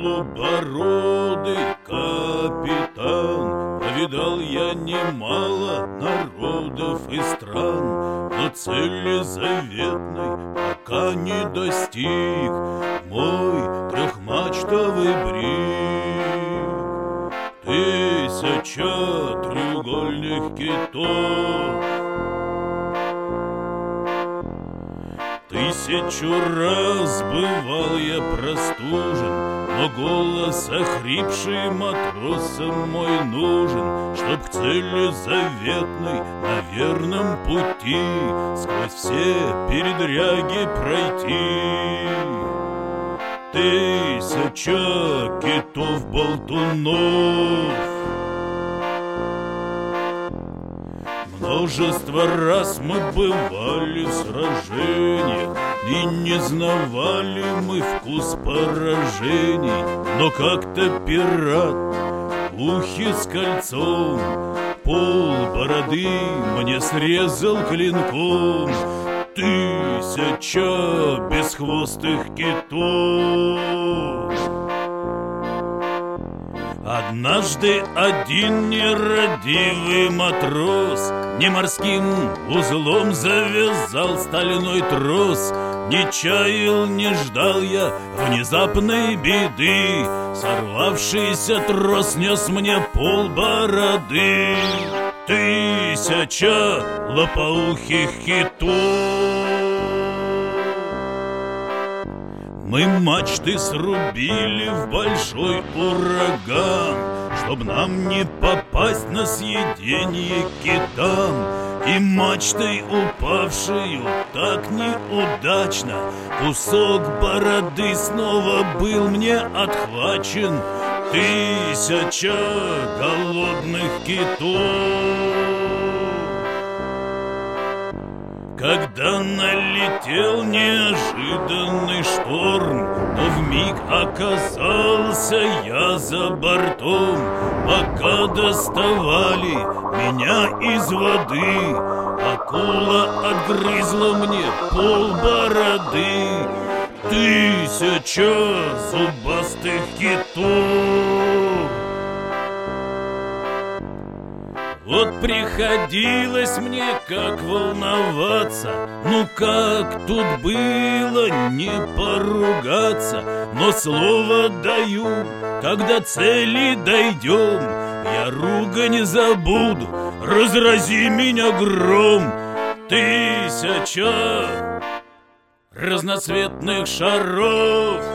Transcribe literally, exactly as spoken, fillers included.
белобородый капитан. Повидал я немало народов и стран, но цели заветной пока не достиг мой трехмачтовый бриг. Тысяча треугольных китов, тысячу раз бывал я простужен, но голос охрипший матросам мой нужен, чтоб к цели заветной на верном пути сквозь все передряги пройти. Тысяча китов-болтунов, множество раз мы бывали в сражениях, и не знавали мы вкус поражений. Но как-то пират в ухе с кольцом пол бороды мне срезал клинком. Тысяча бесхвостых китов. Однажды один нерадивый матрос не морским узлом завязал стальной трос. Не чаял, не ждал я внезапной беды, сорвавшийся трос нес мне полбороды. Тысяча лопоухих китов. Мы мачты срубили в большой ураган, чтоб нам не попасть на съеденье китам. И мачтой упавшую так неудачно кусок бороды снова был мне отхвачен. Тысяча голодных китов. Когда налетел неожиданный шторм, то вмиг оказался я за бортом. Пока доставали меня из воды, акула отгрызла мне полбороды. Тысяча зубастых китов. Вот приходилось мне как волноваться, ну как тут было не поругаться. Но слово даю, когда цели дойдем, я ругань забуду, разрази меня гром. Тысяча разноцветных шаров.